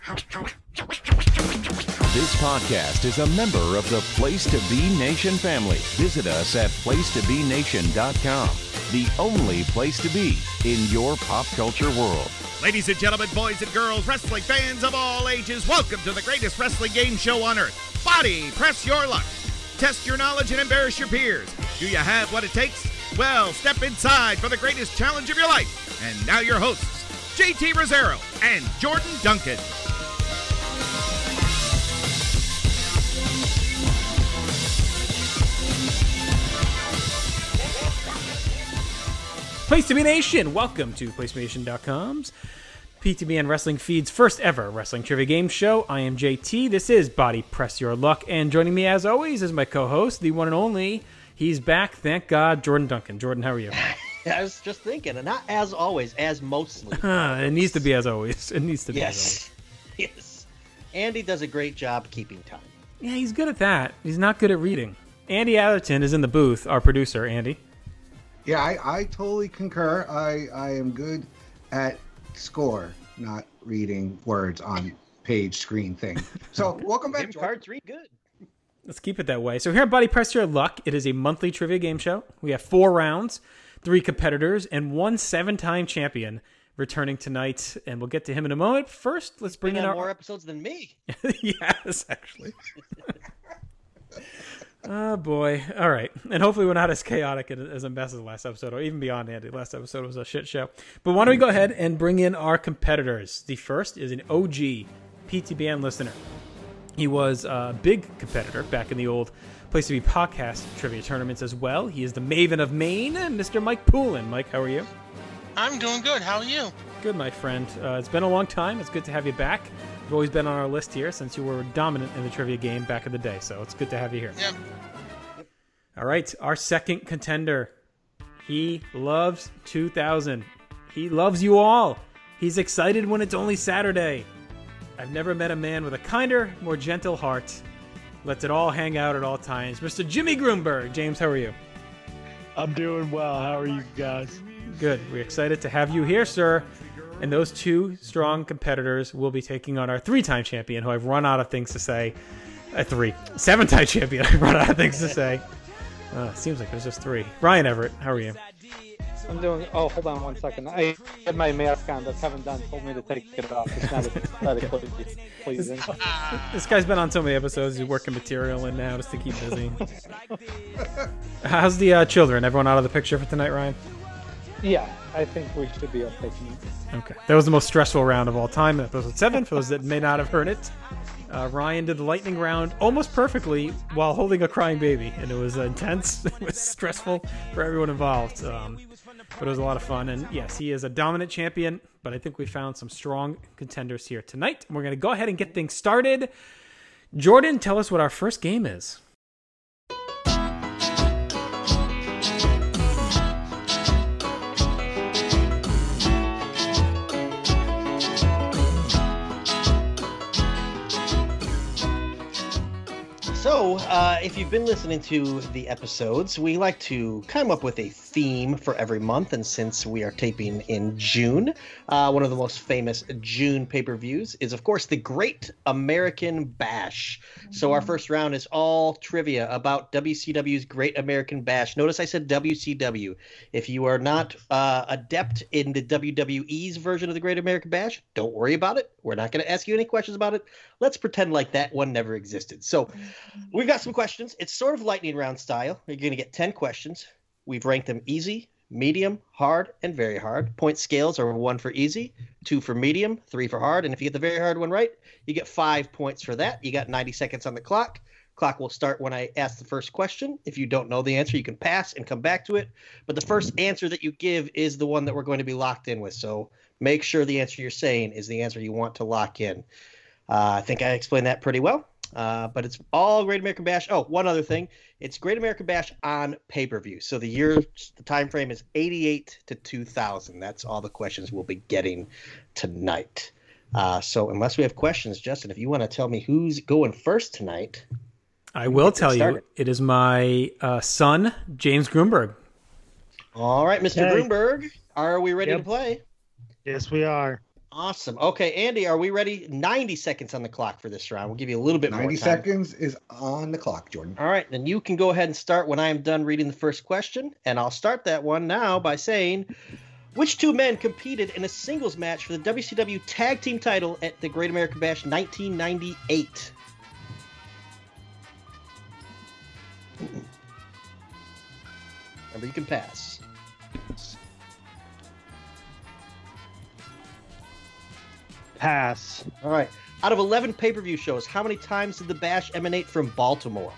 This podcast is a member of the Place to Be Nation family. Visit us at placetobenation.com, the only place to be in your pop culture world. Ladies and gentlemen, boys and girls, wrestling fans of all ages, welcome to the greatest wrestling game show on earth. Body, press your luck. Test your knowledge and embarrass your peers. Do you have what it takes? Well, step inside for the greatest challenge of your life. And now your hosts, JT Rosero and Jordan Duncan. Place to Be Nation, welcome to PlaceToBeNation.com's PTBN Wrestling Feed's first ever wrestling trivia game show. I am JT, this is Body Press Your Luck, and joining me as always is my co-host, the one and only, he's back, thank God, Jordan Duncan. Jordan, how are you? I was just thinking, and not as always, as mostly. It needs to be as always. It needs to be as always. Yes. Andy does a great job keeping time. Yeah, he's good at that. He's not good at reading. Andy Atherton is in the booth, our producer, Andy. Yeah, I totally concur. I am good at score, not reading words on page screen thing. So welcome back, Jordan. Cards read good. Let's keep it that way. So here at Body Press Your Luck, it is a monthly trivia game show. We have 4 rounds, 3 competitors, and 1 7-time champion returning tonight. And we'll get to him in a moment. First, let's bring in our... more episodes than me. Yes, actually. Oh, boy. All right. And hopefully we're not as chaotic as the last episode, or even beyond, Andy. Last episode was a shit show. But why don't we go ahead and bring in our competitors. The first is an OG PTBN listener. He was a big competitor back in the old Place to Be podcast trivia tournaments as well. He is the Maven of Maine, Mr. Mike Poulin. Mike, how are you? I'm doing good. How are you? Good, my friend. It's been a long time. It's good to have you back. You've always been on our list here since you were dominant in the trivia game back in the day, so it's good to have you here. Yep. All right, our second contender. He loves 2000. He loves you all. He's excited when it's only Saturday. I've never met a man with a kinder, more gentle heart. Lets it all hang out at all times. Mr. Jimmy Grunberg. James, how are you? I'm doing well. How are you guys? Good. We're excited to have you here, sir. And those 2 strong competitors will be taking on our 3-time champion, who I've run out of things to say. 7-time champion, I've run out of things to say. Seems like there's just 3. Ryan Everett, how are you? I'm doing... Oh, hold on 1 second. I had my mask on, but Kevin Dunn told me to take it off. It's not aesthetically pleasing. This guy's been on so many episodes. He's working material in now just to keep busy. How's the children? Everyone out of the picture for tonight, Ryan? Yeah, I think we should be okay tonight. Okay. That was the most stressful round of all time in episode 7, for those that may not have heard it. Ryan did the lightning round almost perfectly while holding a crying baby, and it was intense. It was stressful for everyone involved, but it was a lot of fun. And yes, he is a dominant champion, but I think we found some strong contenders here tonight. We're going to go ahead and get things started. Jordan, tell us what our first game is. So, if you've been listening to the episodes, we like to come up with a theme for every month, and since we are taping in June, one of the most famous June pay-per-views is, of course, the Great American Bash. So our first round is all trivia about WCW's Great American Bash. Notice I said WCW. If you are not adept in the WWE's version of the Great American Bash, don't worry about it. We're not going to ask you any questions about it. Let's pretend like that one never existed. So we've got some questions. It's sort of lightning round style. You're going to get 10 questions. We've ranked them easy, medium, hard, and very hard. Point scales are 1 for easy, 2 for medium, 3 for hard. And if you get the very hard one right, you get 5 points for that. You got 90 seconds on the clock. Clock will start when I ask the first question. If you don't know the answer, you can pass and come back to it. But the first answer that you give is the one that we're going to be locked in with. So make sure the answer you're saying is the answer you want to lock in. I think I explained that pretty well. But it's all Great American Bash. Oh, one other thing. It's Great American Bash on pay-per-view. So the time frame is 88 to 2000. That's all the questions we'll be getting tonight. So unless we have questions, Justin, if you want to tell me who's going first tonight. I will tell you. It is my son, James Grunberg. All right, Mr. Grunberg. Are we ready to play? Yes, we are. Awesome. Okay, Andy, are we ready? 90 seconds on the clock for this round. We'll give you a little bit more 90 time. seconds is on the clock, Jordan. All right, then you can go ahead and start when I am done reading the first question. And I'll start that one now by saying, which two men competed in a singles match for the WCW Tag Team title at the Great American Bash 1998? Remember, you can pass. Pass. All right. Out of 11 pay-per-view shows, how many times did the Bash emanate from Baltimore?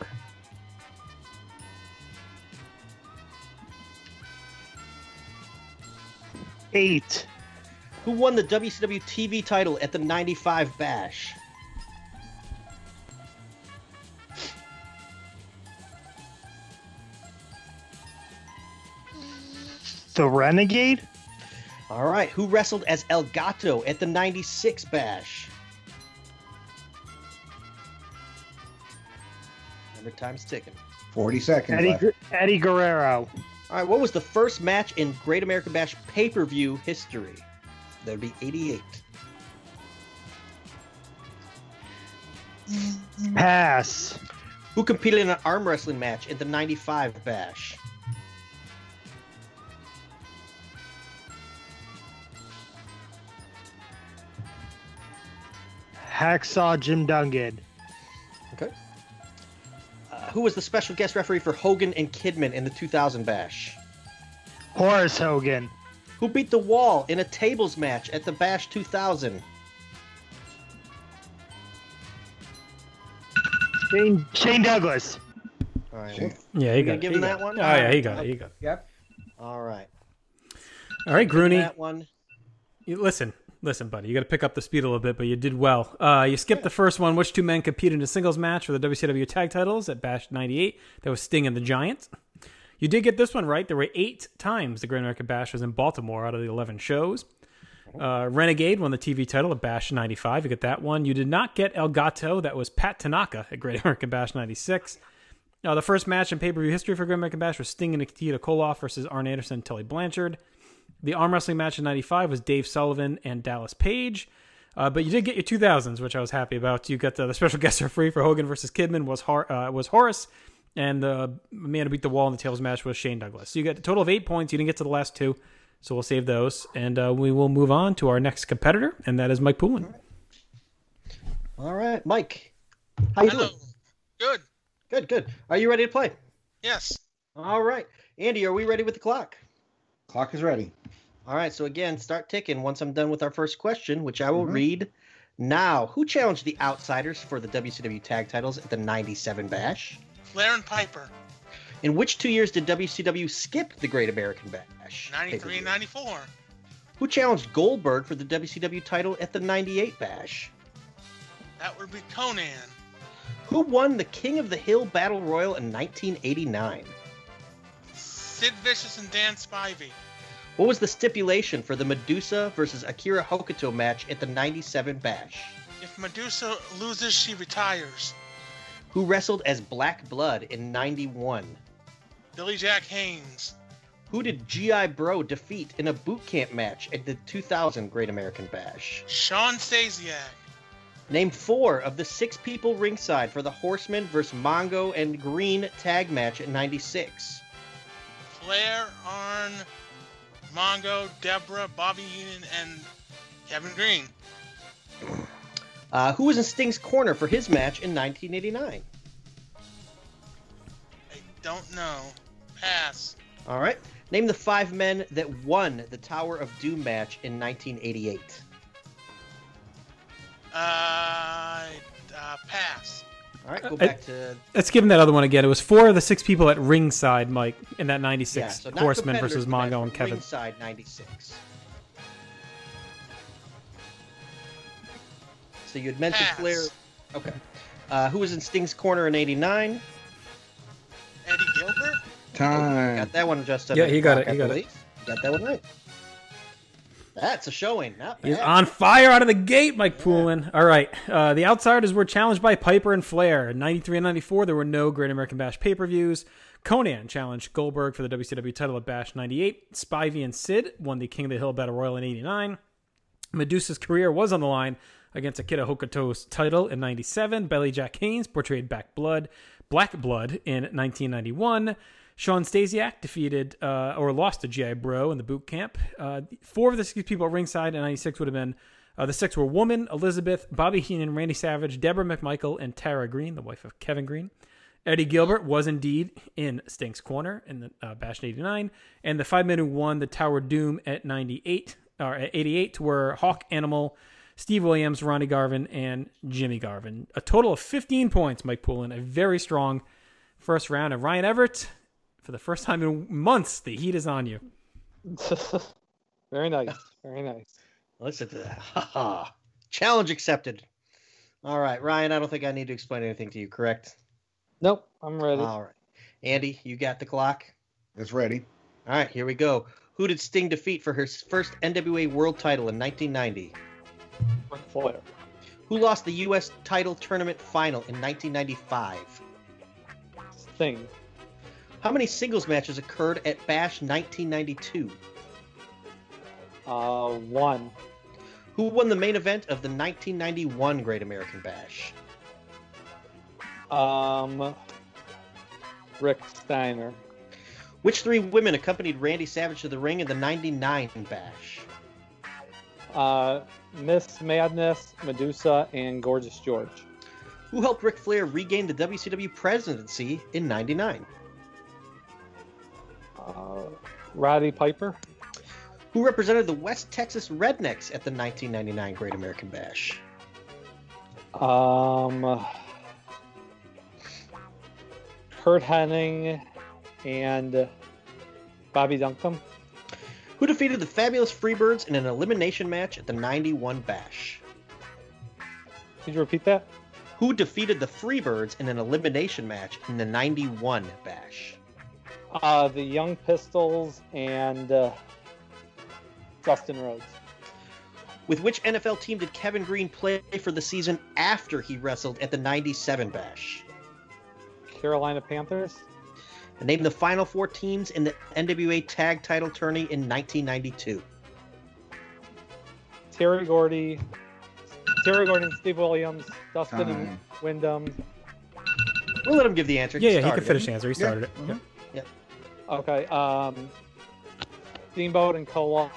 Eight. Who won the WCW TV title at the 95 Bash? The Renegade? All right. Who wrestled as El Gato at the 96 Bash? Remember, time's ticking. 40 seconds left. Eddie Guerrero. All right. What was the first match in Great American Bash pay-per-view history? That would be 88. Pass. Who competed in an arm wrestling match at the 95 Bash? Hacksaw Jim Duggan. Okay. Who was the special guest referee for Hogan and Kidman in the 2000 Bash? Horace Hogan. Who beat the Wall in a tables match at the Bash 2000? Shane Douglas. All right. Shit. Yeah, he You got gonna it. give He him got that it. one? Oh, yeah, he got it. He got it. Yep. All right. All right, Give him Grooney. that one. Listen, buddy. You got to pick up the speed a little bit, but you did well. You skipped the first one. Which two men competed in a singles match for the WCW tag titles at Bash 98? That was Sting and the Giant. You did get this one right. There were 8 times the Great American Bash was in Baltimore out of the 11 shows. Renegade won the TV title at Bash 95. You get that one. You did not get El Gato. That was Pat Tanaka at Great American Bash 96. The first match in pay-per-view history for Great American Bash was Sting and Nikita Koloff versus Arn Anderson and Tully Blanchard. The arm wrestling match in 95 was Dave Sullivan and Dallas Page. But you did get your 2000s, which I was happy about. You got the special guest referee for Hogan versus Kidman was Horace. And the man who beat the Wall in the tables match was Shane Douglas. So you got a total of 8 points. You didn't get to the last 2. So we'll save those. And we will move on to our next competitor. And that is Mike Poulin. All right. Mike, how you doing? Good. Good. Are you ready to play? Yes. All right. Andy, are we ready with the clock? Clock is ready. All right, so again, start ticking once I'm done with our first question, which I will read now. Who challenged the Outsiders for the WCW tag titles at the 97 Bash? Flair and Piper. In which 2 years did WCW skip the Great American Bash? 93 and 94. Who challenged Goldberg for the WCW title at the 98 Bash? That would be Conan. Who won the King of the Hill Battle Royal in 1989? Sid Vicious and Dan Spivey. What was the stipulation for the Medusa versus Akira Hokuto match at the 97 Bash? If Medusa loses, she retires. Who wrestled as Black Blood in 91? Billy Jack Haynes. Who did G.I. Bro defeat in a boot camp match at the 2000 Great American Bash? Sean Stasiak. Name 4 of the 6 people ringside for the Horsemen versus Mongo and Green tag match at 96. Flair, Arn, Mongo, Deborah, Bobby Heenan, and Kevin Green. Who was in Sting's corner for his match in 1989? I don't know. Pass. All right. Name the 5 men that won the Tower of Doom match in 1988. Pass. All right, go back to... Let's give him that other one again. It was 4 of the 6 people at ringside, Mike, in that 96 Yeah, so not Horsemen competitors, versus but Mongo at and Kevin. Ringside 96. So you had mentioned Pass. Flair. Okay. Who was in Sting's corner in 89? Eddie Gilbert? Time. Got that one just Yeah, he got it, he got it. You got that one right. That's a showing. Not bad. He's on fire out of the gate, Mike Poulin. All right. The Outsiders were challenged by Piper and Flair. In 93 and 94, there were no Great American Bash pay-per-views. Conan challenged Goldberg for the WCW title at Bash 98. Spivey and Sid won the King of the Hill Battle Royal in 89. Medusa's career was on the line against Akira Hokuto's title in 97. Billy Jack Haynes portrayed Black Blood in 1991. Sean Stasiak defeated or lost to G.I. Bro in the boot camp. 4 of the 6 people at ringside in 96 would have been, the 6 were Woman, Elizabeth, Bobby Heenan, Randy Savage, Deborah McMichael, and Tara Green, the wife of Kevin Green. Eddie Gilbert was indeed in Sting's corner in the Bash in 89. And the 5 men who won the Tower of Doom at 88 were Hawk Animal, Steve Williams, Ronnie Garvin, and Jimmy Garvin. A total of 15 points, Mike Poulin. A very strong first round. And Ryan Everett, for the first time in months, the heat is on you. Very nice. Very nice. Listen to that. Challenge accepted. All right, Ryan, I don't think I need to explain anything to you, correct? Nope, I'm ready. All right. Andy, you got the clock? It's ready. All right, here we go. Who did Sting defeat for her first NWA World title in 1990? Ric Flair. Who lost the U.S. title tournament final in 1995? Sting. How many singles matches occurred at Bash 1992? 1. Who won the main event of the 1991 Great American Bash? Rick Steiner. Which 3 women accompanied Randy Savage to the ring in the 99 Bash? Miss Madness, Medusa, and Gorgeous George. Who helped Ric Flair regain the WCW presidency in 99? Roddy Piper. Who represented the West Texas Rednecks at the 1999 Great American Bash? Kurt Hennig and Bobby Duncan. Who defeated the Fabulous Freebirds in an elimination match at the 91 Bash? Could you repeat that? Who defeated the Freebirds in an elimination match in the 91 Bash? The Young Pistols and Dustin Rhodes. With which NFL team did Kevin Green play for the season after he wrestled at the 97 Bash? Carolina Panthers. And name the final 4 teams in the NWA Tag Title Tourney in 1992. Terry Gordy, Steve Williams, Dustin and Wyndham. We'll let him give the answer. Yeah, he can finish the answer. He started it. Mm-hmm. Yep. Okay. Steamboat and Koloff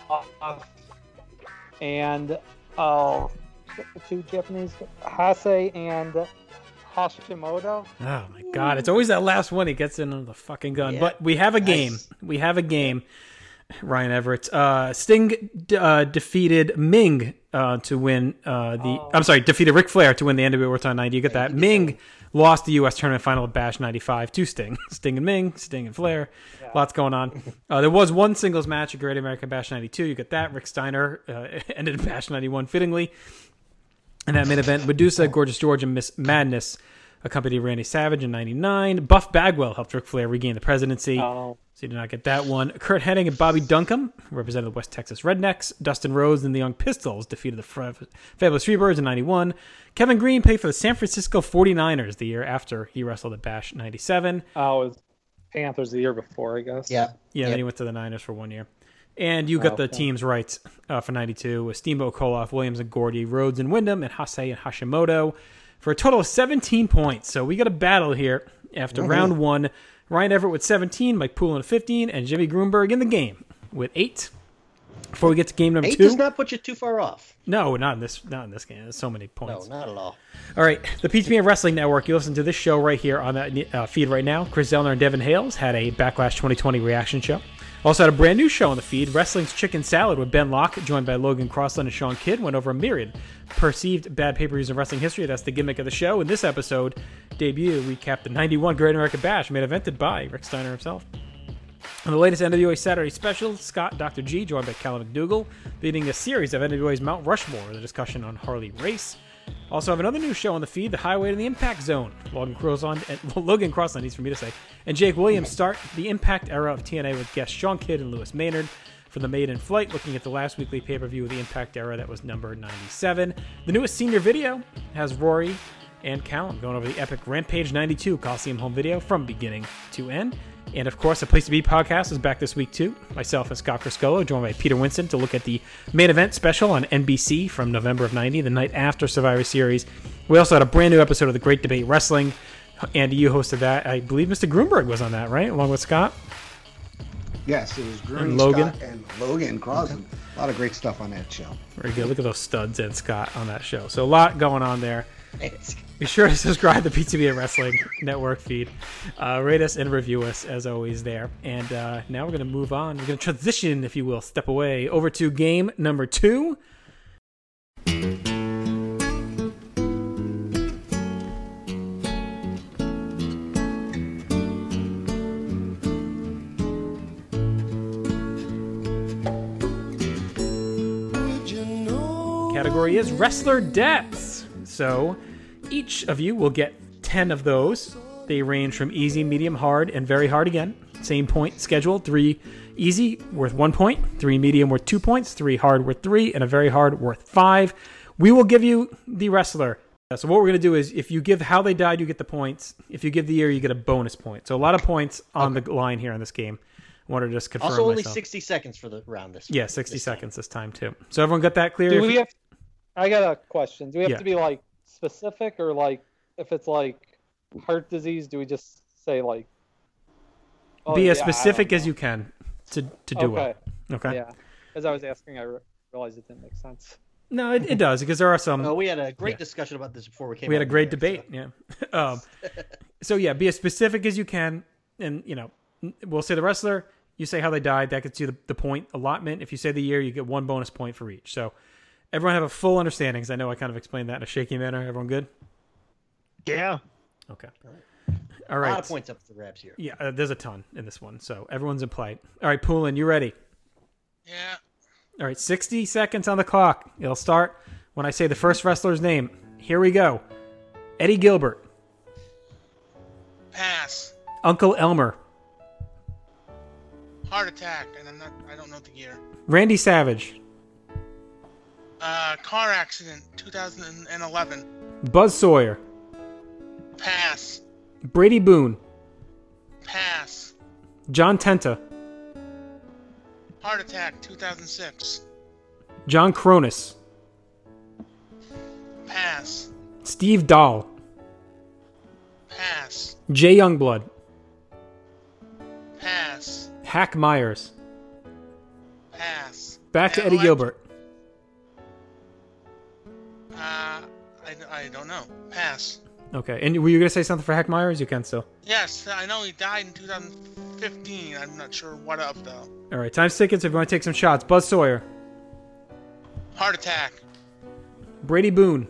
and the 2 Japanese, Hase and Hashimoto. Oh my God! It's always that last one he gets in on the fucking gun. Yeah. But we have a game. Nice. We have a game. Ryan Everett. Sting defeated Ming to win defeated Ric Flair to win the NWA World Title 90. You get that. Ming lost the U.S. Tournament final at Bash 95 to Sting. Sting and Ming, Sting and Flair. Yeah. Lots going on. There was one singles match at Great American Bash 92. You get that. Rick Steiner ended Bash 91 fittingly. In that main event, Medusa, Gorgeous George, and Miss Madness accompanied Randy Savage in 99. Buff Bagwell helped Ric Flair regain the presidency. Oh. So you did not get that one. Kurt Hennig and Bobby Duncombe represented the West Texas Rednecks. Dustin Rhodes and the Young Pistols defeated the Fabulous Freebirds in 91. Kevin Green played for the San Francisco 49ers the year after he wrestled at Bash 97. Oh, it was Panthers the year before, I guess. Yeah. Then he went to the Niners for 1 year. And you got the teams right for 92 with Steamboat, Koloff, Williams and Gordy, Rhodes and Wyndham, and Hase and Hashimoto for a total of 17 points. So we got a battle here after round 1. Ryan Everett with 17, Mike Poulin with 15, and Jimmy Grunberg in the game with 8. Before we get to game number 2. 8 does not put you too far off. No, not in this game. There's so many points. No, not at all. All right, the PTPN Wrestling Network. You listen to this show right here on that feed right now. Chris Zellner and Devin Hales had a Backlash 2020 reaction show. Also had a brand new show on the feed, Wrestling's Chicken Salad with Ben Locke, joined by Logan Crossland and Sean Kidd. Went over a myriad perceived bad pay-per-views in wrestling history. That's the gimmick of the show. In this episode, debut recapped the 91 Great American Bash, made evented by Rick Steiner himself. On the latest NWA Saturday special, Scott Dr. G, joined by Callum McDougal, leading a series of NWA's Mount Rushmore with a discussion on Harley Race. Also have another new show on the feed, The Highway to the Impact Zone. Logan Crossland, needs for me to say, and Jake Williams start the Impact era of TNA with guests Sean Kidd and Lewis Maynard for the Made in Flight, looking at the last weekly pay-per-view of the Impact era that was number 97. The newest senior video has Rory and Callum going over the epic Rampage 92 Coliseum home video from beginning to end. And of course, the Place to Be podcast is back this week too. Myself and Scott Criscolo, joined by Peter Winston to look at the main event special on NBC from November of '90, the night after Survivor Series. We also had a brand new episode of The Great Debate Wrestling. Andy, you hosted that. I believe Mr. Grunberg was on that, right? Along with Scott? Yes, it was Green, And Logan. Scott, and Logan Crosby. A lot of great stuff on that show. Very good. Look at those studs and Scott on that show. So a lot going on there. Be sure to subscribe to the PTB Wrestling Network feed. Rate us and review us, as always, there. And now we're going to move on. We're going to transition, if you will, step away, over to game number 2. Category is Wrestler Deaths. So each of you will get 10 of those. They range from easy, medium, hard, and very hard again. Same point schedule. 3 easy, worth 1 point. 3 medium, worth 2 points. 3 hard, worth 3. And a very hard, worth 5. We will give you the wrestler. So what we're going to do is, if you give how they died, you get the points. If you give the year, you get a bonus point. So a lot of points on the line here in this game. I wanted to just confirm Also, only myself. 60 seconds for the round this Yeah, 60 seconds this time, too. So everyone got that clear? Do we have? I got a question. Do we have Yeah. to be like specific, or like if it's like heart disease, do we just say like? Oh, Be as yeah, I specific don't as know. you can to do Okay. it. Okay. Yeah. As I was asking, I realized it didn't make sense. No, it does, because there are some. We had a great Yeah. discussion about this before we came. We had a on great here, debate. so. Yeah. So yeah, be as specific as you can, and we'll say the wrestler. You say how they died. That gets you the point allotment. If you say the year, you get 1 bonus point for each. So everyone have a full understanding, because I know I kind of explained that in a shaky manner. Everyone good? Yeah. Okay. A All right. lot of points up for the grabs here. Yeah, there's a ton in this one, so everyone's in play. All right, Poulin, you ready? Yeah. All right, 60 seconds on the clock. It'll start when I say the first wrestler's name. Here we go. Eddie Gilbert. Pass. Uncle Elmer. Heart attack, and I don't know the year. Randy Savage. Car accident, 2011. Buzz Sawyer. Pass. Brady Boone. Pass. John Tenta. Heart attack, 2006. John Cronus. Pass. Steve Dahl. Pass. Jay Youngblood. Pass. Hack Myers. Pass. Back to And Eddie elect- Gilbert. I don't know. Pass. Okay, and were you going to say something for Hack Myers? You can still. Yes, I know he died in 2015. I'm not sure what of, though. All right, time's ticking, so if you want to take some shots. Buzz Sawyer. Heart attack. Brady Boone.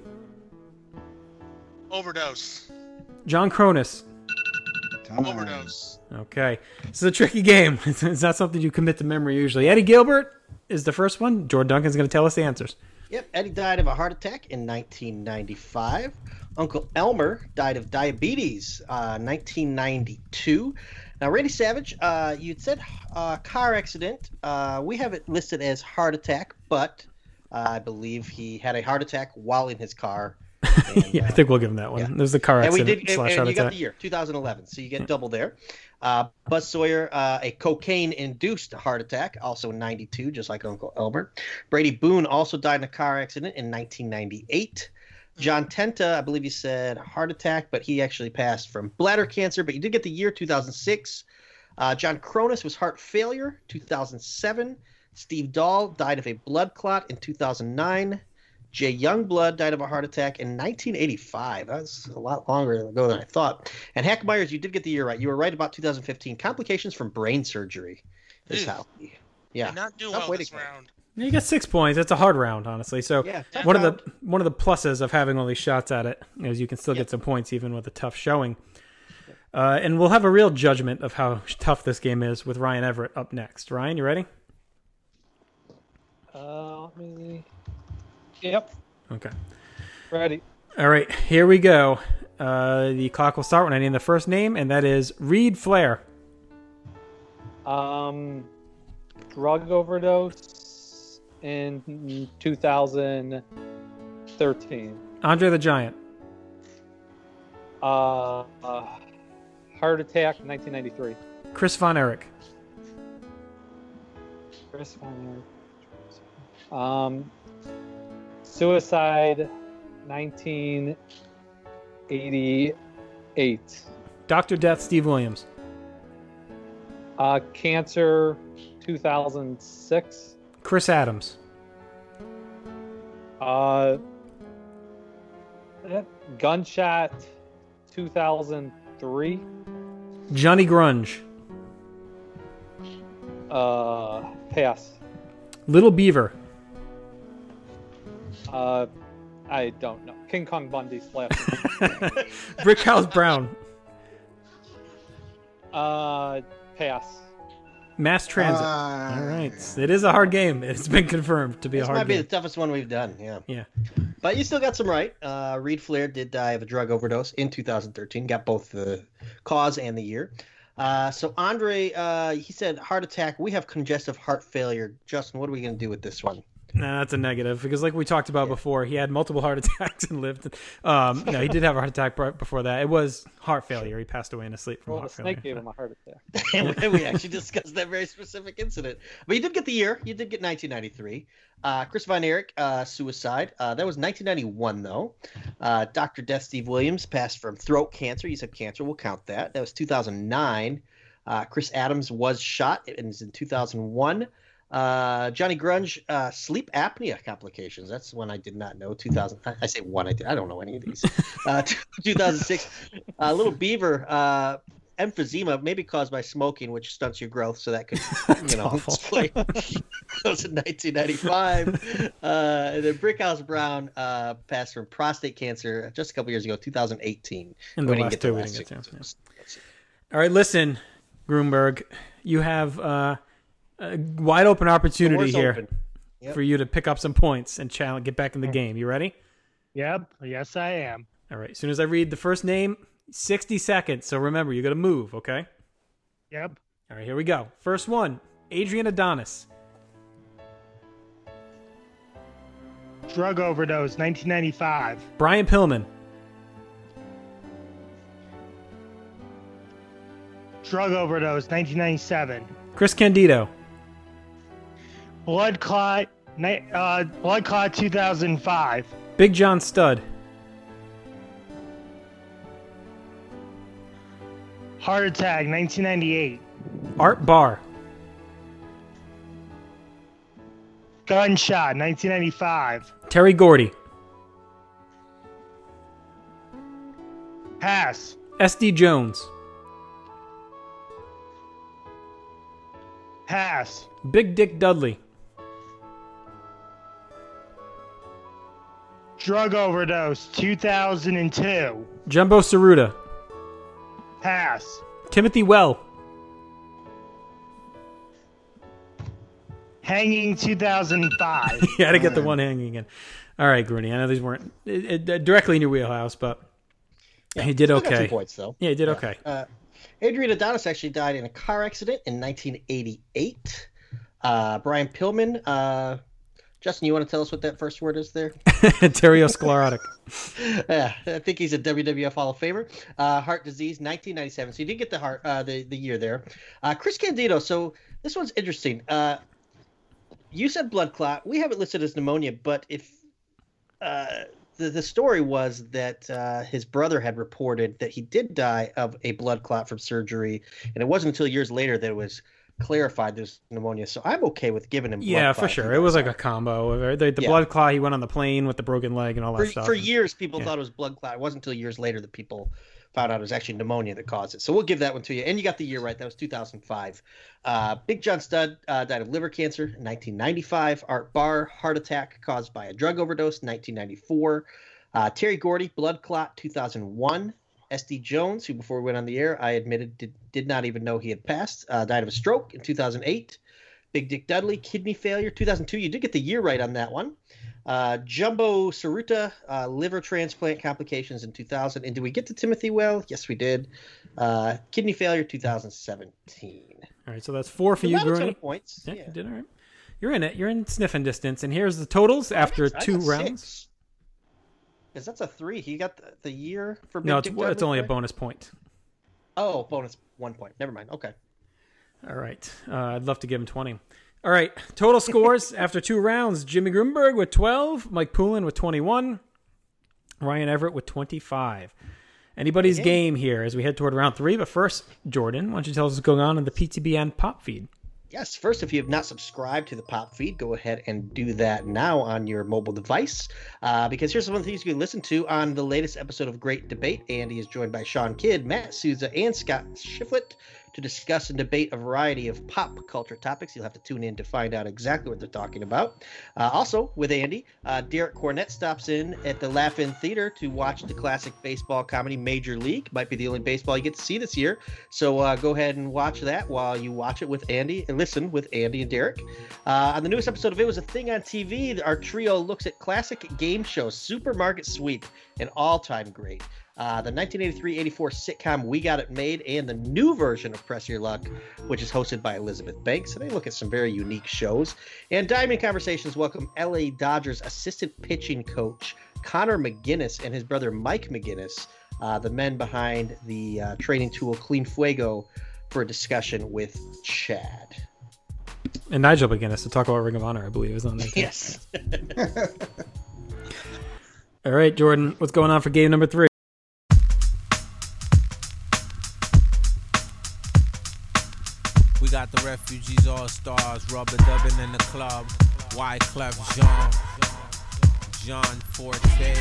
Overdose. John Cronus. Time. Overdose. Okay. This is a tricky game. It's not something you commit to memory usually. Eddie Gilbert is the first one. Jordan Duncan's going to tell us the answers. Yep, Eddie died of a heart attack in 1995. Uncle Elmer died of diabetes 1992. Now, Randy Savage, you'd said car accident. We have it listed as heart attack, but I believe he had a heart attack while in his car. And, Yeah, I think we'll give him that one. yeah. There's the car and we accident did, slash and heart you got attack. the year, 2011, so you get double there. Buzz Sawyer, a cocaine-induced heart attack, also 92, just like Uncle Elmer. Brady Boone also died in a car accident in 1998. John Tenta, I believe you said heart attack, but he actually passed from bladder cancer, but you did get the year 2006. John Cronus was heart failure, 2007. Steve Dahl died of a blood clot in 2009. Jay Youngblood died of a heart attack in 1985. That's a lot longer ago than I thought. And Hack Myers, you did get the year right. You were right about 2015. Complications from brain surgery is Ew. how. Yeah. Did not do Tough well way to this go. round. You got 6 points. That's a hard round, honestly. So Yeah, tough one of round. the pluses of having all these shots at it is you can still get some points even with a tough showing. And we'll have a real judgment of how tough this game is with Ryan Everett up next. Ryan, you ready? Let me. Yep. Okay. Ready. All right, here we go. The clock will start when I name the first name, and that is Reed Flair. Drug overdose in 2013. Andre the Giant. Heart attack in 1993. Chris Von Erich. Chris Von Erich. Suicide, 1988. Dr. Death, Steve Williams. Cancer, 2006. Chris Adams. Gunshot, 2003. Johnny Grunge. Pass. Little Beaver. I don't know. King Kong Bundy slash. Brickhouse Brown. Pass. Mass Transit. All right. It is a hard game. It's been confirmed to be a This hard might be game. the toughest one we've done. Yeah. Yeah. But you still got some right. Reed Flair did die of a drug overdose in 2013. Got both the cause and the year. So Andre, he said heart attack. We have congestive heart failure. Justin, what are we going to do with this one? Nah, that's a negative because, like we talked about before, he had multiple heart attacks and lived. No, he did have a heart attack before that. It was heart failure. He passed away in his sleep from Well, the heart failure. snake gave him a heart attack. We actually discussed that very specific incident. But you did get the year. You did get 1993. Chris Von Erich, suicide. That was 1991, though. Dr. Death, Steve Williams, passed from throat cancer. You said cancer. We'll count that. That was 2009. Chris Adams was shot. It was in 2001. Johnny Grunge, sleep apnea complications. That's one I did not know. 2000. I say one. I don't know any of these. 2006. Little Beaver, emphysema, maybe caused by smoking, which stunts your growth. So that could, explain. That was in 1995. And then Brickhouse Brown passed from prostate cancer just a couple years ago, 2018. And the last two we didn't get to. Yeah. All right, listen, Grunberg, you have a wide open opportunity here open. Yep. for you to pick up some points and get back in the game. You ready? Yep. Yes, I am. All right. As soon as I read the first name, 60 seconds. So remember, you got to move, okay? Yep. All right, here we go. First one, Adrian Adonis. Drug overdose, 1995. Brian Pillman. Drug overdose, 1997. Chris Candido. Blood clot, 2005. Big John Studd. Heart attack, 1998. Art Barr. Gunshot, 1995. Terry Gordy. Pass. SD Jones. Pass. Big Dick Dudley. Drug overdose, 2002. Jumbo Saruta. Pass. Timothy Well. Hanging, 2005. You had to get the one hanging in. All right, Grooney. I know these weren't directly in your wheelhouse, but he did Still got okay. 2 points, though. Yeah, he did okay. Adrian Adonis actually died in a car accident in 1988. Brian Pillman. Justin, you want to tell us what that first word is there? Terriosclerotic. Yeah, I think he's a WWF Hall of Famer. Heart disease, 1997. So you did get the year there. Chris Candido. So this one's interesting. You said blood clot. We have it listed as pneumonia, but if the story was that his brother had reported that he did die of a blood clot from surgery, and it wasn't until years later that it was clarified there's pneumonia. So I'm okay with giving him blood Yeah, clot. for sure. It was like a combo. The blood clot, he went on the plane with the broken leg and all that stuff. For years, people thought it was blood clot. It wasn't until years later that people found out it was actually pneumonia that caused it. So we'll give that one to you. And you got the year right. That was 2005. Big John Studd died of liver cancer in 1995. Art Barr, heart attack caused by a drug overdose, 1994. Terry Gordy, blood clot, 2001. SD Jones, who before we went on the air, I admitted did not even know he had passed, died of a stroke in 2008. Big Dick Dudley, kidney failure, 2002. You did get the year right on that one. Jumbo Saruta, liver transplant complications in 2000. And did we get to Timothy Well? Yes, we did. Kidney failure, 2017. All right, so that's 4 for you, About a ton Grooney. of points. Yeah, you did all right. You're in it. You're in sniffing distance. And here's the totals after I 2 got rounds. 6. Because that's a 3. He got the year for Big No, Dick it's Dudley, only a right? bonus point. Oh, bonus 1 point. Never mind. Okay. All right. I'd love to give him 20. All right. Total scores after 2 rounds. Jimmy Grunberg with 12. Mike Poulin with 21. Ryan Everett with 25. Anybody's game here as we head toward round 3. But first, Jordan, why don't you tell us what's going on in the PTBN Pop feed? Yes, first, if you have not subscribed to the Pop feed, go ahead and do that now on your mobile device. Because here's some of the things you can listen to on the latest episode of Great Debate. Andy is joined by Sean Kidd, Matt Souza, and Scott Shiflett to discuss and debate a variety of pop culture topics. You'll have to tune in to find out exactly what they're talking about. Also, with Andy, Derek Cornett stops in at the Laugh-In Theater to watch the classic baseball comedy Major League. Might be the only baseball you get to see this year. So go ahead and watch that while you watch it with Andy and listen with Andy and Derek. On the newest episode of It Was a Thing on TV, our trio looks at classic game shows, Supermarket Sweep, an all-time great. The 1983-84 sitcom We Got It Made, and the new version of Press Your Luck, which is hosted by Elizabeth Banks. So they look at some very unique shows. And Diamond Conversations welcome LA Dodgers assistant pitching coach Connor McGinnis and his brother Mike McGinnis, the men behind the training tool Clean Fuego, for a discussion with Chad. And Nigel McGinnis to talk about Ring of Honor, I believe, is on there. Yes. All right, Jordan, what's going on for game number 3? We got the Refugees All-Stars, Rubber Dubbin in the club, Wyclef Jean Forte.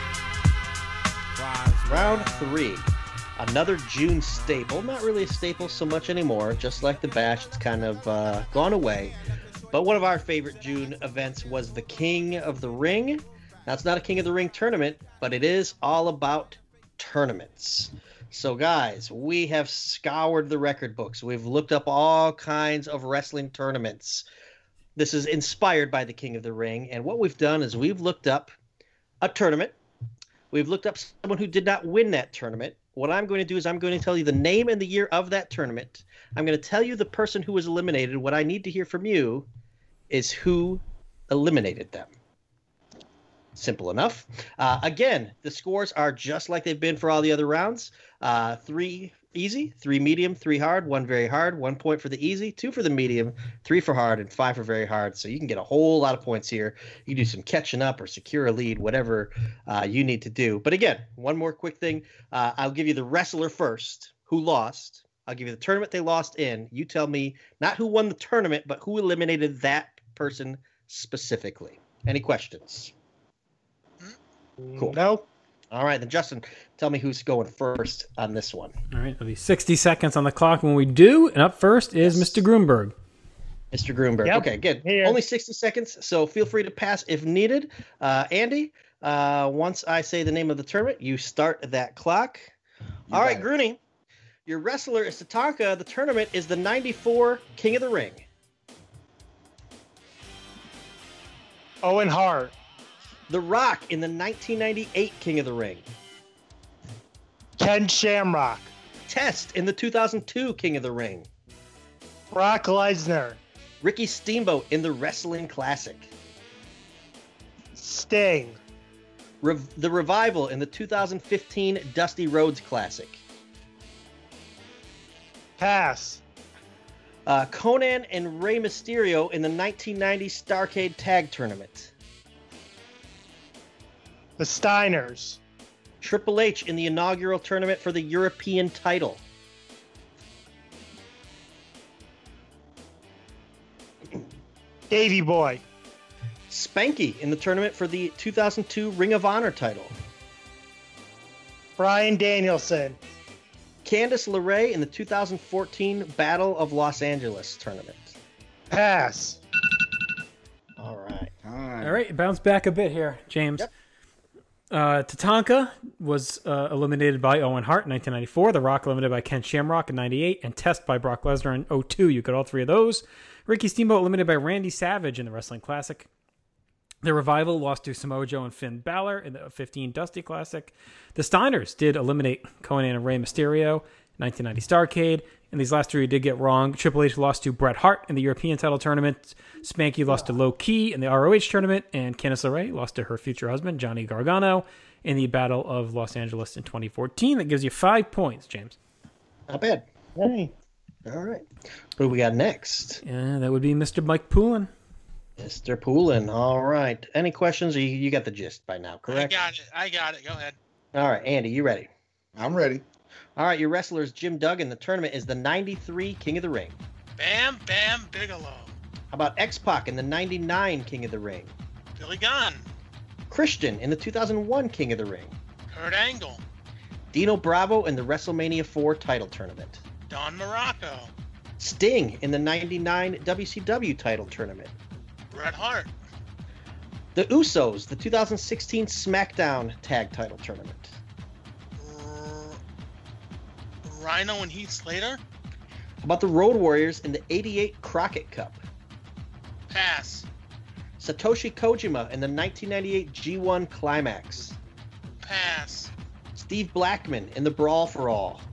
Round 3. Another June staple. Not really a staple so much anymore. Just like the Bash, it's kind of gone away. But one of our favorite June events was the King of the Ring. Now, it's not a King of the Ring tournament, but it is all about tournaments. So, guys, we have scoured the record books. We've looked up all kinds of wrestling tournaments. This is inspired by the King of the Ring. And what we've done is we've looked up a tournament. We've looked up someone who did not win that tournament. What I'm going to do is I'm going to tell you the name and the year of that tournament. I'm going to tell you the person who was eliminated. What I need to hear from you is who eliminated them. Simple enough. Again, the scores are just like they've been for all the other rounds. 3 easy, 3 medium, 3 hard, 1 very hard, 1 point for the easy, 2 for the medium, 3 for hard, and 5 for very hard. So you can get a whole lot of points here. You can do some catching up or secure a lead, whatever you need to do. But again, one more quick thing. I'll give you the wrestler first who lost. I'll give you the tournament they lost in. You tell me not who won the tournament, but who eliminated that person specifically. Any questions? Cool. No. All right, then Justin, tell me who's going first on this one. All right, it'll be 60 seconds on the clock when we do. And up first is Mr. Grunberg. Mr. Grunberg. Yep. Okay, good. Here. Only 60 seconds, so feel free to pass if needed. Andy, once I say the name of the tournament, you start that clock. All right, Grooney, your wrestler is Tatanka. The tournament is the 94 King of the Ring. Owen Hart. The Rock in the 1998 King of the Ring. Ken Shamrock. Test in the 2002 King of the Ring. Brock Lesnar. Ricky Steamboat in the Wrestling Classic. Sting. The Revival in the 2015 Dusty Rhodes Classic. Pass. Conan and Rey Mysterio in the 1990 Starrcade Tag Tournament. The Steiners. Triple H in the inaugural tournament for the European title. Davey Boy. Spanky in the tournament for the 2002 Ring of Honor title. Bryan Danielson. Candice LeRae in the 2014 Battle of Los Angeles tournament. Pass. All right. All right, bounce back a bit here, James. Yep. Tatanka was eliminated by Owen Hart in 1994. The Rock eliminated by Ken Shamrock in 98. And Test by Brock Lesnar in 02. You got all 3 of those. Ricky Steamboat eliminated by Randy Savage in the Wrestling Classic. The Revival lost to Samoa Joe and Finn Balor in the 15 Dusty Classic. The Steiners did eliminate Conan and Rey Mysterio in 1990 Starrcade. And these last 3 you did get wrong. Triple H lost to Bret Hart in the European title tournament. Spanky lost to Low Key in the ROH tournament. And Candice LeRae lost to her future husband, Johnny Gargano, in the Battle of Los Angeles in 2014. That gives you 5 points, James. Not bad. Hey. All right. What do we got next? Yeah, that would be Mr. Mike Poulin. Mr. Poulin. All right. Any questions? Or you got the gist by now, correct? I got it. Go ahead. All right, Andy, you ready? I'm ready. All right, your wrestler is Jim Duggan. The tournament is the 93 King of the Ring. Bam Bam Bigelow. How about X-Pac in the 99 King of the Ring? Billy Gunn. Christian in the 2001 King of the Ring. Kurt Angle. Dino Bravo in the WrestleMania 4 title tournament. Don Morocco. Sting in the 99 WCW title tournament. Bret Hart. The Usos, the 2016 SmackDown tag title tournament. Rhino and Heath Slater. How about the Road Warriors in the 88 Crockett Cup? Pass. Satoshi Kojima in the 1998 G1 Climax. Pass. Steve Blackman in the Brawl for All.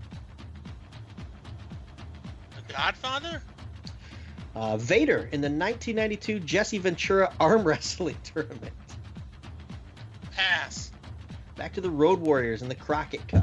The Godfather. Vader in the 1992 Jesse Ventura Arm Wrestling Tournament. Pass. Back to the Road Warriors in the Crockett Cup.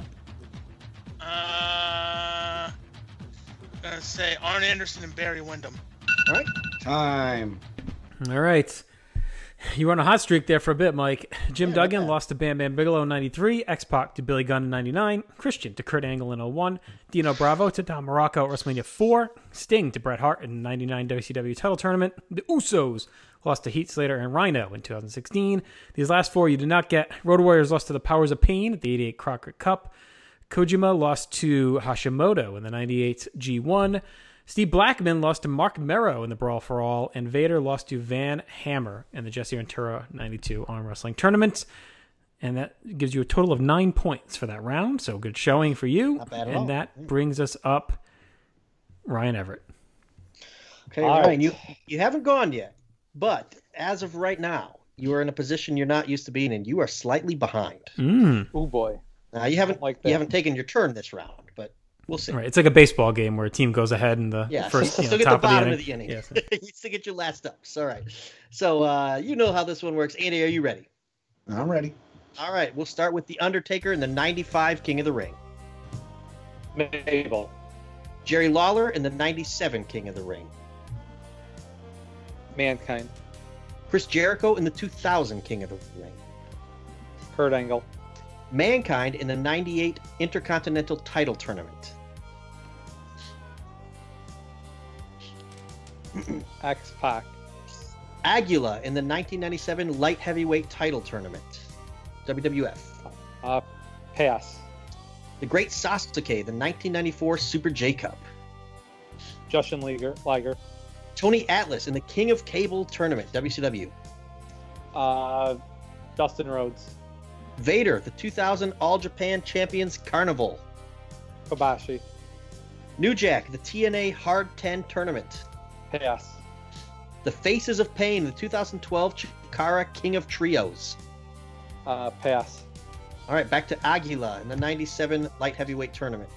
I'm gonna say Arn Anderson and Barry Windham. All right. Time. All right. You were on a hot streak there for a bit, Mike. Jim Duggan lost to Bam Bam Bigelow in 93, X-Pac to Billy Gunn in 99, Christian to Kurt Angle in 01, Dino Bravo to Don Morocco at WrestleMania 4, Sting to Bret Hart in 99 WCW title tournament, the Usos lost to Heath Slater and Rhino in 2016. These last four you did not get. Road Warriors lost to the Powers of Pain at the 88 Crockett Cup. Kojima lost to Hashimoto in the 98 G1. Steve Blackman lost to Mark Mero in the Brawl for All, and Vader lost to Van Hammer in the Jesse Ventura 92 Arm Wrestling Tournament. And that gives you a total of 9 points for that round, so good showing for you. Not bad at and all. that brings us up Ryan Everett. Okay, All Ryan, right. you haven't gone yet, but as of right now, you are in a position you're not used to being in. You are slightly behind. Oh boy. Now you haven't Like that. you haven't taken your turn this round, but we'll see. Right, it's like a baseball game where a team goes ahead in the Yeah, first so you know, still get top the bottom of the inning. Yes. Yes. you still get your last ups. All right. So you know how this one works. Andy, are you ready? I'm ready. All right. We'll start with The Undertaker in the 95 King of the Ring. Mabel. Jerry Lawler in the 97 King of the Ring. Mankind. Chris Jericho in the 2000 King of the Ring. Kurt Angle. Mankind in the 98 Intercontinental Title Tournament. X-Pac. Aguila in the 1997 Light Heavyweight Title Tournament. WWF. Pass. The Great Sasuke, the 1994 Super J Cup. Justin Liger. Tony Atlas in the King of Cable Tournament, WCW. Dustin Rhodes. Vader, the 2000 All Japan Champions Carnival. Kobashi. New Jack, the TNA Hard 10 Tournament. Pass. The Faces of Pain, the 2012 Chikara King of Trios. Pass. All right, back to Aguila in the 97 Light Heavyweight Tournament.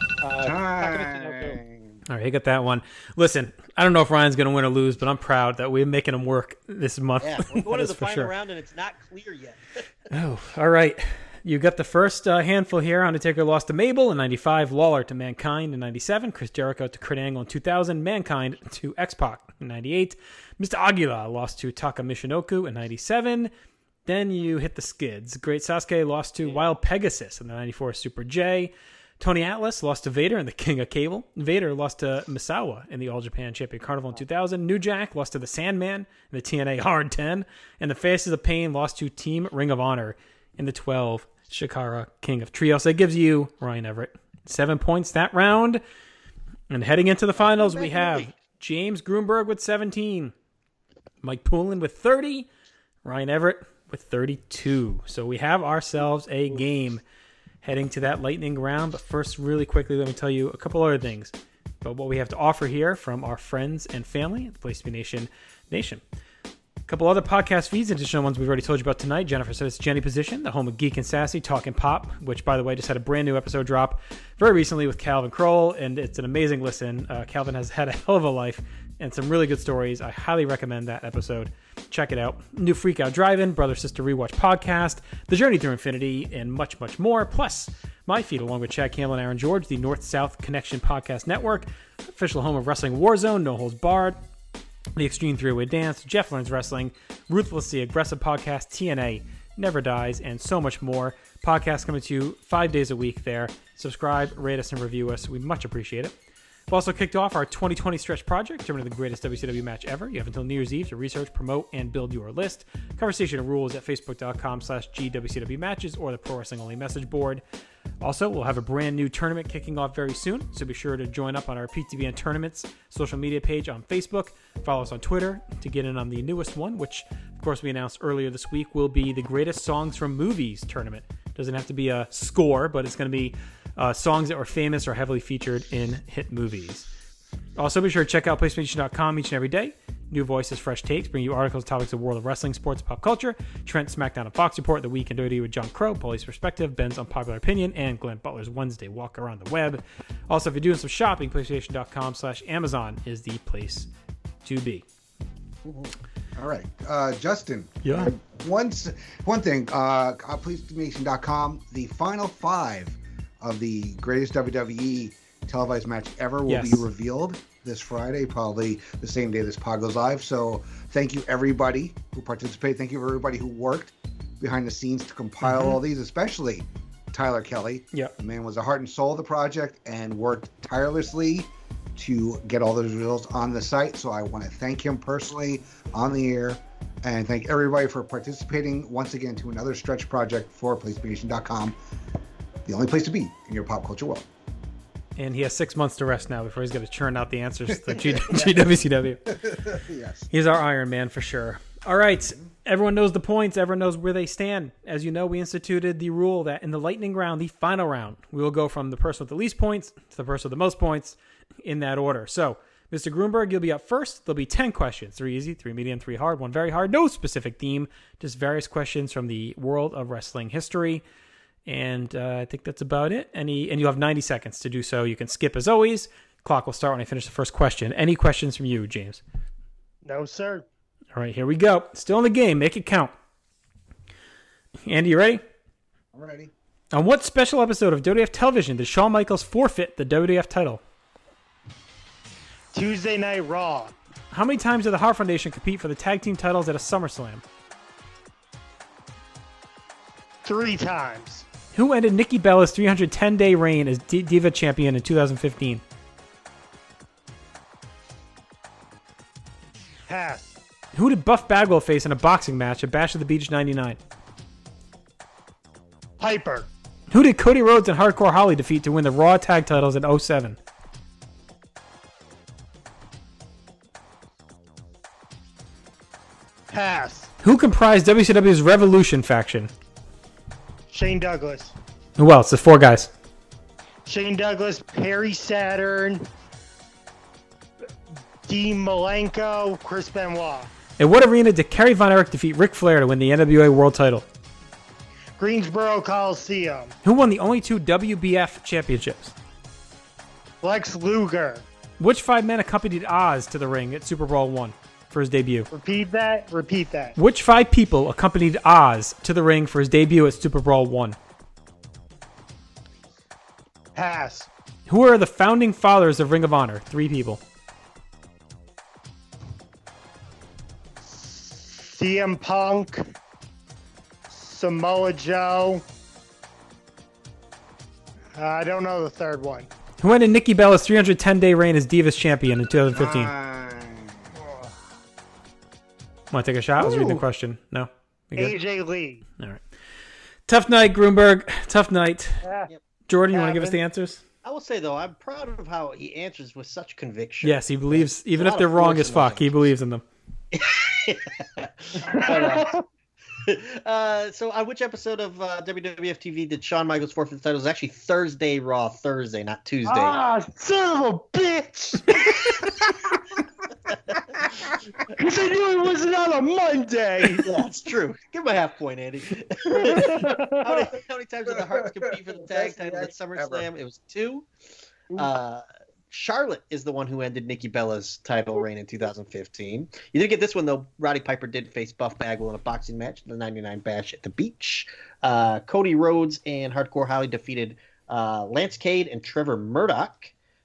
Time. All right, you got that one. Listen, I don't know if Ryan's going to win or lose, but I'm proud that we're making him work this month. Yeah, we're going That to is the for final sure. round, and it's not clear yet. Oh, all right. You got the first handful here. Undertaker lost to Mabel in 95, Lawler to Mankind in 97, Chris Jericho to Kurt Angle in 2000, Mankind to X-Pac in 98, Mr. Aguila lost to Taka Michinoku in 97. Then you hit the skids. Great Sasuke lost to Wild Pegasus in the 94 Super J. Tony Atlas lost to Vader in the King of Cable. Vader lost to Misawa in the All Japan Champion Carnival in 2000. New Jack lost to the Sandman in the TNA Hard 10. And the Faces of Pain lost to Team Ring of Honor in the 12 Chikara King of Trios. That gives you, Ryan Everett, 7 points that round. And heading into the finals, we have James Grunberg with 17. Mike Poulin with 30. Ryan Everett with 32. So we have ourselves a game heading to that lightning round. But first, really quickly, let me tell you a couple other things about what we have to offer here from our friends and family at the Place to Be Nation. A couple other podcast feeds, additional ones we've already told you about tonight. Jennifer says Jenny Position, the home of Geek and Sassy, Talking Pop, which, by the way, just had a brand new episode drop very recently with Calvin Kroll, and it's an amazing listen. Calvin has had a hell of a life and some really good stories. I highly recommend that episode. Check it out. New Freak Out Drive-In, Brother Sister Rewatch Podcast, The Journey Through Infinity, and much, much more. Plus, my feed, along with Chad Campbell and Aaron George, the North-South Connection Podcast Network. official home of Wrestling Warzone, No Holds Barred, the Extreme Three-Way Dance, Jeff Learns Wrestling, Ruthlessly Aggressive Podcast, TNA, Never Dies, and so much more. Podcasts coming to you 5 days a week there. Subscribe, rate us, and review us. We much appreciate it. We've also kicked off our 2020 stretch project, determining the greatest WCW match ever. You have until New Year's Eve to research, promote, and build your list. Conversation and rules at facebook.com/GWCW matches or the Pro Wrestling Only message board. Also, we'll have a brand new tournament kicking off very soon, so be sure to join up on our PTBN Tournaments social media page on Facebook. Follow us on Twitter to get in on the newest one, which, of course, we announced earlier this week will be the Greatest Songs from Movies tournament. Doesn't have to be a score, but it's going to be songs that were famous or heavily featured in hit movies. Also, be sure to check out PlayStation.com each and every day. New voices, fresh takes, bring you articles, topics of world of wrestling, sports, pop culture. Trent, SmackDown, and Fox Report, The Week in WWE with John Crow, Paulie's Perspective, Ben's Unpopular Opinion, and Glenn Butler's Wednesday Walk Around the Web. Also, if you're doing some shopping, PlayStation.com/Amazon is the place to be. All right, Justin. Yeah. One thing, PlayStation.com, the final 5 of the greatest WWE televised match ever will be revealed this Friday, probably the same day this pod goes live. So thank you everybody who participated. Thank you everybody who worked behind the scenes to compile all these, especially Tyler Kelly. Yeah, the man was the heart and soul of the project and worked tirelessly to get all those results on the site. So I want to thank him personally on the air and thank everybody for participating once again to another stretch project for PlayStation.com, the only place to be in your pop culture world. And he has 6 months to rest now before he's going to churn out the answers to GWCW. Yes. He's our Iron Man for sure. All right. Everyone knows the points. Everyone knows where they stand. As you know, we instituted the rule that in the lightning round, the final round, we will go from the person with the least points to the person with the most points in that order. So, Mr. Grunberg, you'll be up first. There'll be 10 questions. 3 easy, 3 medium, 3 hard, 1 very hard. No specific theme, just various questions from the world of wrestling history. And I think that's about it. And you'll have 90 seconds to do so. You can skip as always. Clock will start when I finish the first question. Any questions from you, James? No, sir. All right, here we go. Still in the game. Make it count. Andy, you ready? I'm ready. On what special episode of WWF Television did Shawn Michaels forfeit the WWF title? Tuesday Night Raw. How many times did the Hart Foundation compete for the tag team titles at a SummerSlam? 3 times. Who ended Nikki Bella's 310-day reign as Diva Champion in 2015? Pass. Who did Buff Bagwell face in a boxing match at Bash of the Beach 99? Piper. Who did Cody Rhodes and Hardcore Holly defeat to win the Raw tag titles in 2007? Pass. Who comprised WCW's Revolution faction? Shane Douglas. Who else? The 4 guys. Shane Douglas, Perry Saturn, Dean Malenko, Chris Benoit. In what arena did Kerry Von Erich defeat Ric Flair to win the NWA World title? Greensboro Coliseum. Who won the only 2 WBF championships? Lex Luger. Which 5 men accompanied Oz to the ring at Super Bowl I for his debut? Repeat that. Repeat that. Which 5 people accompanied Oz to the ring for his debut at Super Bowl I? Pass. Who are the founding fathers of Ring of Honor? 3 people. CM Punk, Samoa Joe. I don't know the third one. Who ended Nikki Bella's 310-day reign as Divas Champion in 2015? Want to take a shot? I was reading the question. No? AJ Lee. All right. Tough night, Grunberg. Tough night. Yep. Jordan, you want to give us the answers? I will say, though, I'm proud of how he answers with such conviction. Yes, he believes, even if they're wrong as fuck, he believes in them. So on which episode of WWF TV did Shawn Michaels forfeit the title? It was actually Thursday Raw, Thursday, not Tuesday. Ah, son of a bitch! Because I knew it wasn't on a Monday. Yeah, that's true. Give him a half point, Andy. how many times did the Hearts compete for the tag title at SummerSlam? It was 2. Charlotte is the one who ended Nikki Bella's title reign in 2015. You did get this one, though. Roddy Piper did face Buff Bagwell in a boxing match in the 99 Bash at the Beach. Cody Rhodes and Hardcore Holly defeated Lance Cade and Trevor Murdoch.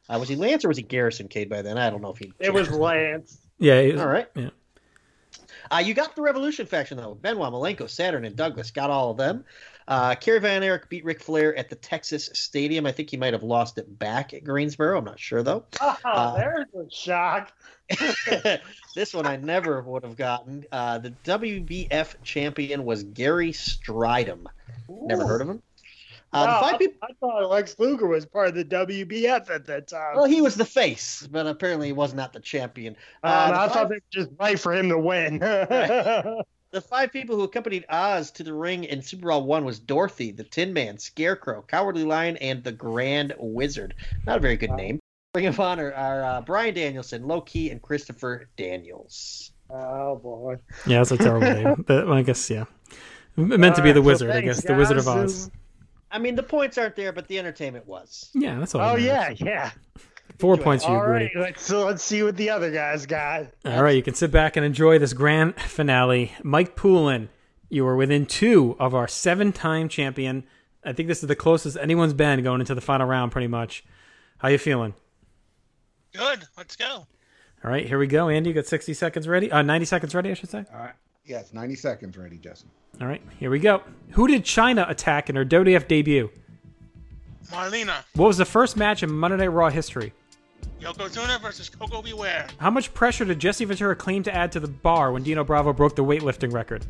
Was he Lance or was he Garrison Cade by then? I don't know if he. It was Lance. Yeah. All right. Yeah. You got the Revolution faction, though. Benoit, Malenko, Saturn, and Douglas. Got all of them. Kerry Van Erich beat Ric Flair at the Texas Stadium. I think he might have lost it back at Greensboro. I'm not sure, though. There's a shock. This one I never would have gotten. The WBF champion was Gary Stridham. Never heard of him. I thought Lex Luger was part of the WBF at that time. Well, he was the face, but apparently he was not the champion. I thought they just wait for him to win. The 5 people who accompanied Oz to the ring in Super Brawl 1 was Dorothy, the Tin Man, Scarecrow, Cowardly Lion, and the Grand Wizard. Not a very good name. Ring of Honor are Brian Danielson, Low Key, and Christopher Daniels. Oh, boy. Yeah, that's a terrible name. But I guess, yeah. Meant to be the wizard, I guess. The Wizard of Oz. I mean, the points aren't there, but the entertainment was. Yeah, that's all. Oh, yeah. 4 points you agree. All right, let's see what the other guys got. All right, you can sit back and enjoy this grand finale. Mike Poulin, you were within 2 of our 7-time champion. I think this is the closest anyone's been going into the final round, pretty much. How you feeling? Good. Let's go. All right, here we go. Andy, you got 60 seconds ready? 90 seconds ready, I should say. All right. Yeah, it's 90 seconds ready, Justin. All right, here we go. Who did Chyna attack in her WWF debut? Marlena. What was the first match in Monday Night Raw history? Yokozuna versus Coco Beware. How much pressure did Jesse Ventura claim to add to the bar when Dino Bravo broke the weightlifting record?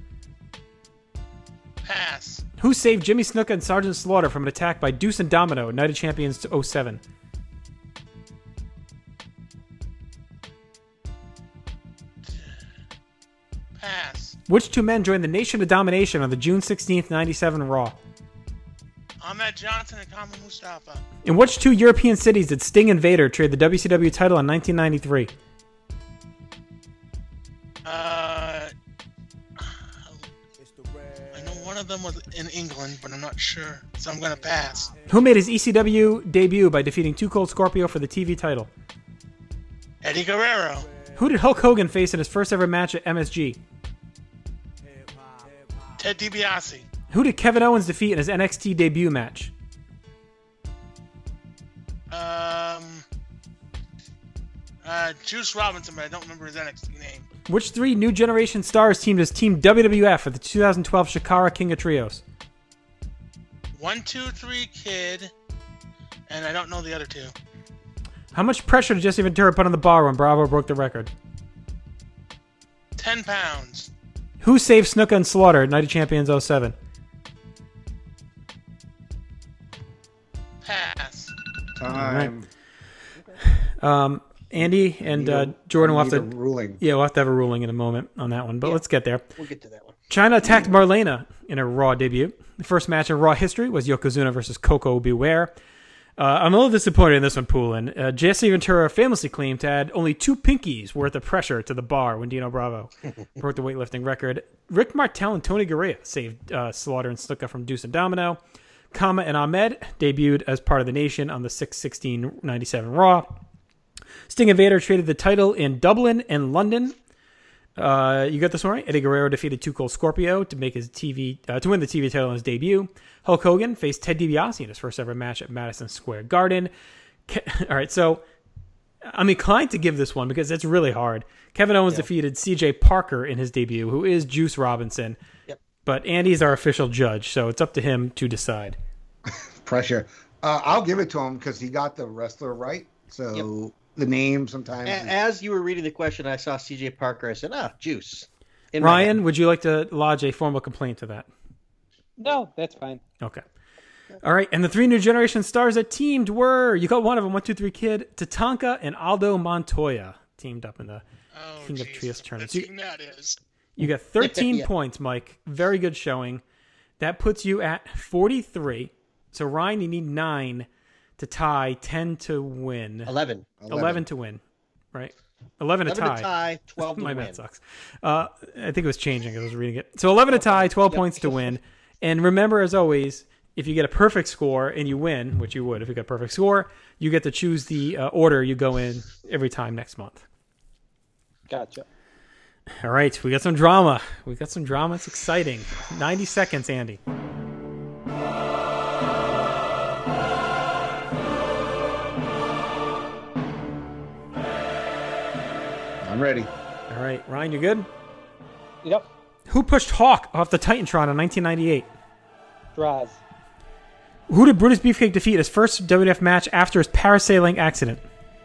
Pass. Who saved Jimmy Snuka and Sergeant Slaughter from an attack by Deuce and Domino at Night of Champions 07? Pass. Which 2 men joined the Nation of Domination on the June 16th, 97 Raw? Ahmed Johnson and Kama Mustafa. In which 2 European cities did Sting and Vader trade the WCW title in 1993? I know one of them was in England, but I'm not sure, so I'm going to pass. Who made his ECW debut by defeating 2 Cold Scorpio for the TV title? Eddie Guerrero. Who did Hulk Hogan face in his first ever match at MSG? Ted DiBiase. Who did Kevin Owens defeat in his NXT debut match? Juice Robinson, but I don't remember his NXT name. Which 3 New Generation stars teamed as Team WWF at the 2012 Shikara King of Trios? 1, 2, 3 Kid, and I don't know the other 2. How much pressure did Jesse Ventura put on the bar when Bravo broke the record? 10 pounds. Who saved Snuka and Slaughter at Night of Champions 07? Pass. Time. Andy and Jordan will have to ruling. Yeah, we'll have to have a ruling in a moment on that one, but let's get there. We'll get to that one. Chyna attacked Marlena in her Raw debut. The first match in Raw history was Yokozuna versus Coco Beware. I'm a little disappointed in this one, Poulin. Jesse Ventura famously claimed to add only 2 pinkies worth of pressure to the bar when Dino Bravo broke the weightlifting record. Rick Martel and Tony Garea saved Slaughter and Snuka from Deuce and Domino. Kama and Ahmed debuted as part of the Nation on the 6/16/97 Raw. Sting and Vader traded the title in Dublin and London. You got this one right. Eddie Guerrero defeated 2 Cold Scorpio to make his to win the TV title in his debut. Hulk Hogan faced Ted DiBiase in his first ever match at Madison Square Garden. All right, so I'm inclined to give this one because it's really hard. Kevin Owens defeated C.J. Parker in his debut, who is Juice Robinson. Yep. But Andy's our official judge, so it's up to him to decide. Pressure. I'll give it to him because he got the wrestler right. So the name sometimes. As you were reading the question, I saw C.J. Parker. I said, Juice. Ryan, would you like to lodge a formal complaint to that? No, that's fine. Okay. All right, and the 3 New Generation stars that teamed were, you got one of them, 1, 2, 3 Kid, Tatanka, and Aldo Montoya teamed up in the King of Trios tournament. So you got 13 points, Mike. Very good showing. That puts you at 43. So, Ryan, you need 9 to tie, 10 to win. 11 to win, right? 11 to tie. 12 to My win. math sucks. I think it was changing as I was reading it. So 11 to tie, 12 points to win. And remember, as always, if you get a perfect score and you win, which you would if you got a perfect score, you get to choose the order you go in every time next month. Gotcha. All right, we got some drama. It's exciting. 90 seconds, Andy. I'm ready. All right, Ryan, you good? Yep. Who pushed Hawk off the Titantron in 1998? Draws. Who did Brutus Beefcake defeat his first WWF match after his parasailing accident?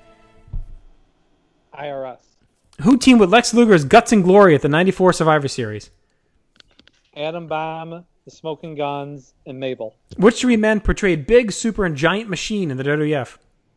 IRS. Who teamed with Lex Luger's Guts and Glory at the 94 Survivor Series? Adam Bomb, the Smoking Guns, and Mabel. Which three men portrayed Big, Super, and Giant Machine in the WWF?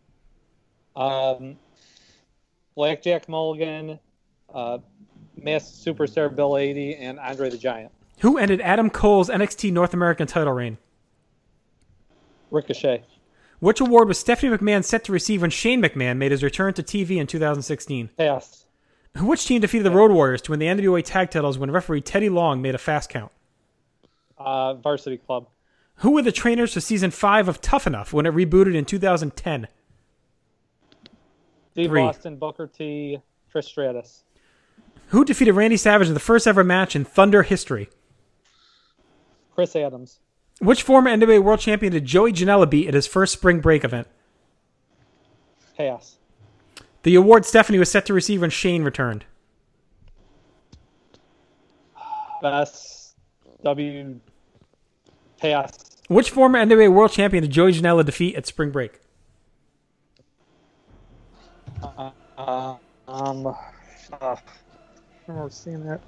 Blackjack Mulligan, Masked Superstar Bill 80, and Andre the Giant. Who ended Adam Cole's NXT North American title reign? Ricochet. Which award was Stephanie McMahon set to receive when Shane McMahon made his return to TV in 2016? Pass. Which team defeated the Road Warriors to win the NWA Tag Titles when referee Teddy Long made a fast count? Varsity Club. Who were the trainers for Season 5 of Tough Enough when it rebooted in 2010? Steve 3. Austin, Booker T, Trish Stratus. Who defeated Randy Savage in the first ever match in Thunder history? Chris Adams. Which former NWA World Champion did Joey Janela beat at his first spring break event? Pass. The award Stephanie was set to receive when Shane returned. Best W. Pass. Which former NWA World Champion did Joey Janela defeat at spring break? I remember seeing that.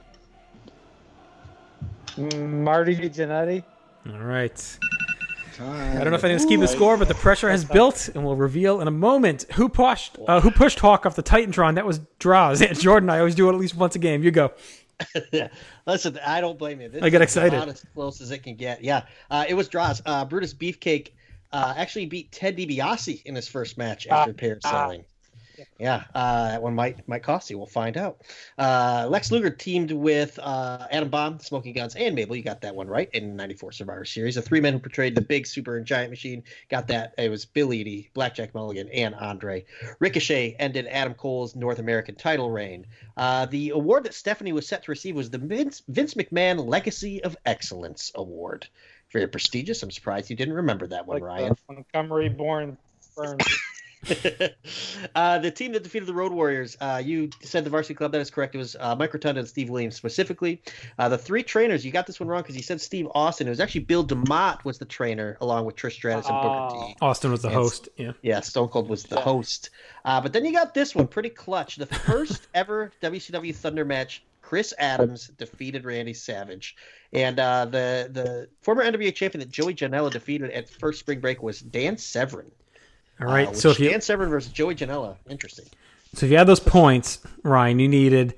Marty Jannetty. All right. Time. I don't know if anyone's keeping score, but the pressure has built, and we'll reveal in a moment who pushed Hawk off the Titantron. That was Draws. Jordan, I always do it at least once a game. You go. Listen, I don't blame you. This I get is excited. about as close as it can get. Yeah, it was Draws. Brutus Beefcake actually beat Ted DiBiase in his first match after parasailing. Yeah, that one might cost you. We'll find out. Lex Luger teamed with Adam Bomb, Smoking Guns, and Mabel. You got that one right in '94 Survivor Series. The three men who portrayed the Big, Super, and Giant Machine got that. It was Bill Eadie, Blackjack Mulligan, and Andre. Ricochet ended Adam Cole's North American title reign. The award that Stephanie was set to receive was the Vince McMahon Legacy of Excellence Award. Very prestigious. I'm surprised you didn't remember that one, Ryan. Montgomery-born Burns. The team that defeated the Road Warriors, you said the Varsity Club. That is correct. It was Mike Rotunda and Steve Williams specifically. The three trainers, you got this one wrong because you said Steve Austin. It was actually Bill DeMott was the trainer along with Trish Stratus and Booker T. Austin was the host. Yeah, Stone Cold was the host. But then you got this one, pretty clutch. The first ever WCW Thunder match, Chris Adams defeated Randy Savage. And the former NWA champion that Joey Janela defeated at first spring break was Dan Severn. All right, so if Dan Severn versus Joey Janela, interesting. So if you had those points, Ryan, you needed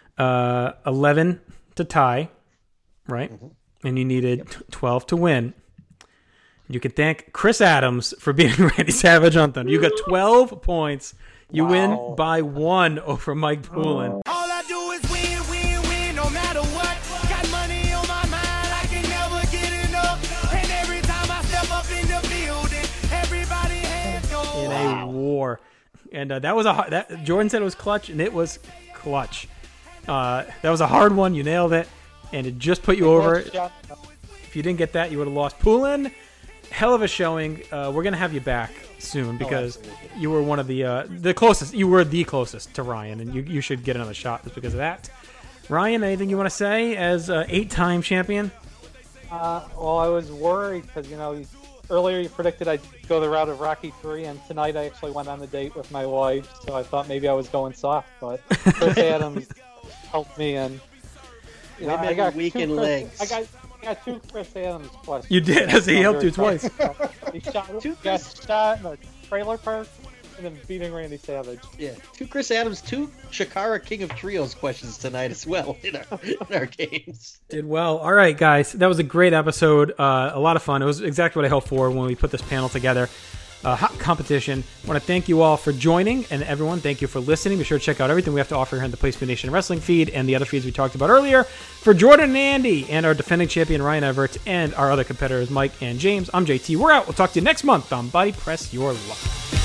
11 to tie, right? Mm-hmm. And you needed 12 to win. You can thank Chris Adams for beating Randy Savage on Thunder. You got 12 points. You win by 1 over Mike Poulin. All I do is win, no matter what. Got money on my mind, I can never get enough. And every time I step up in the building, everybody hands go in a war. And that was Jordan said it was clutch, and it was clutch. That was a hard one. You nailed it, and it just put you over. If you didn't get that, you would have lost. Poulin, hell of a showing. We're going to have you back soon because you were one of the closest. You were the closest to Ryan, and you should get another shot just because of that. Ryan, anything you want to say as 8-time champion? Well, I was worried because, earlier you predicted I'd go the route of Rocky 3, and tonight I actually went on a date with my wife, so I thought maybe I was going soft, but Chris Adams helped me, and I got weakened legs. I got 2 Chris Adams questions. You did, as he helped you twice. He got shot in a trailer park, and then beating Randy Savage. Yeah, 2 Chris Adams, 2 Shakara King of Trios questions tonight as well in our games. Did well. All right, guys. That was a great episode. A lot of fun. It was exactly what I hoped for when we put this panel together. Hot competition. I want to thank you all for joining, and everyone, thank you for listening. Be sure to check out everything we have to offer here in the Place to Be Nation Wrestling feed and the other feeds we talked about earlier. For Jordan and Andy and our defending champion Ryan Everett and our other competitors Mike and James, I'm JT. We're out. We'll talk to you next month on Body Press Your Luck.